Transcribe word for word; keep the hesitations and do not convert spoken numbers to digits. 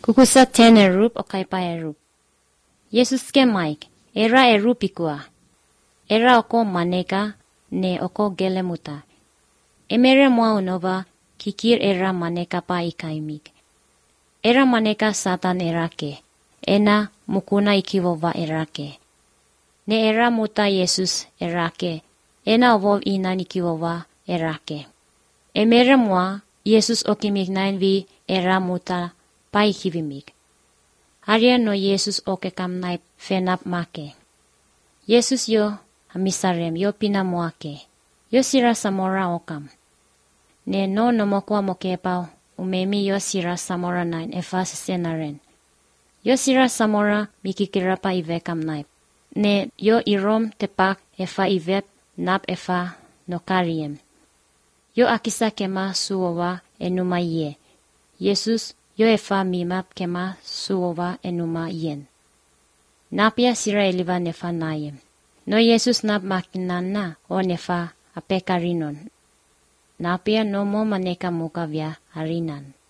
Kukusa ten erup o kaipa erup. Yesus ke Mike, era erup ikua. Era oko maneka ne oko gelemuta. Emere mua unova kikir era maneka pa ikaimik. Era maneka satan erake. Ena mukuna ikivova erake. Ne era muta Yesus erake. Ena ovov inan ikivova erake. Emere mua Yesus okimik nain vi era muta pa ikivimik. Arya no Yesus oke kam naip fenap make. Yesus yo hamisarem yo pinamuake. Yo sira samora okam. Ne no nomokwa mokepao umemi yo sira samora nain efa sesenaren. Yo sira samora mikikira pa ivekam naip. Ne yo irom tepak efa ivet nap efa nokariem. Yo akisa kema suova enuma ye. Yesus yo efa mimap kema suova enuma yen. Napia sira eliva nefa nayem. No Yesus nap makinan na o nefa apekarinon. Napia no mo maneka muka via harinan.